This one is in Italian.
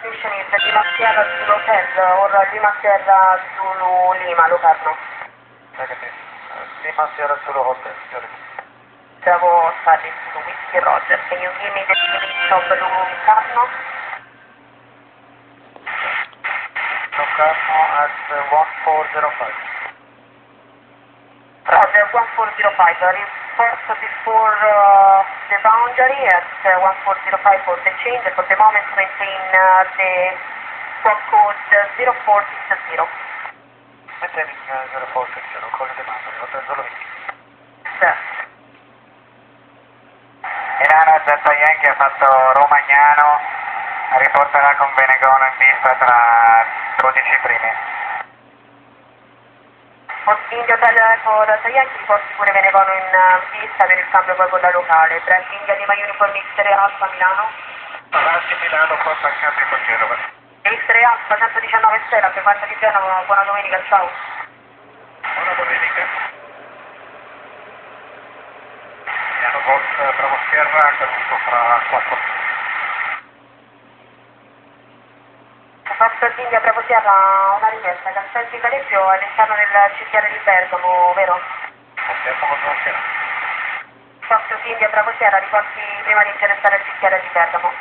destination is Lima Sierra Zulu Hotel or Lima Sierra Zulu Lima, Locarno. Negative. Lima Sierra Zulu Hotel. Bravo Charlie Zulu Whiskey Roger. Can you give me the destination of Locarno? Locarno at 1405. Roger, 1405. Report before the boundary at 1405 for the change. For the moment, maintain the swap code 0460. Maintaining 0460, calling the boundary, Hotel Zulu Whiskey. Sir. Milano Zeta Yankee ha fatto Romagnano, riporterà con Venegono in pista tra 12 primi. India Hotel for Yankee, riporti pure Venegono in pista per il cambio poi con la locale. Brand India Lima Uniform X-Ray Alfa Milano. Avanti Milano, porta il cambio con Genova. X-Ray Alfa 119 Stella, frequenza di Genova, buona domenica, ciao. Buona domenica. Milano Golf, Bravo Sierra, caduto fra 4. Fox India Bravo Sierra, una richiesta, cancelli di Careggio all'interno del CTR di Bergamo, vero? Confermo con Bravo Sierra. Fox India Bravo Sierra, riporti prima di interessare il CTR di Bergamo.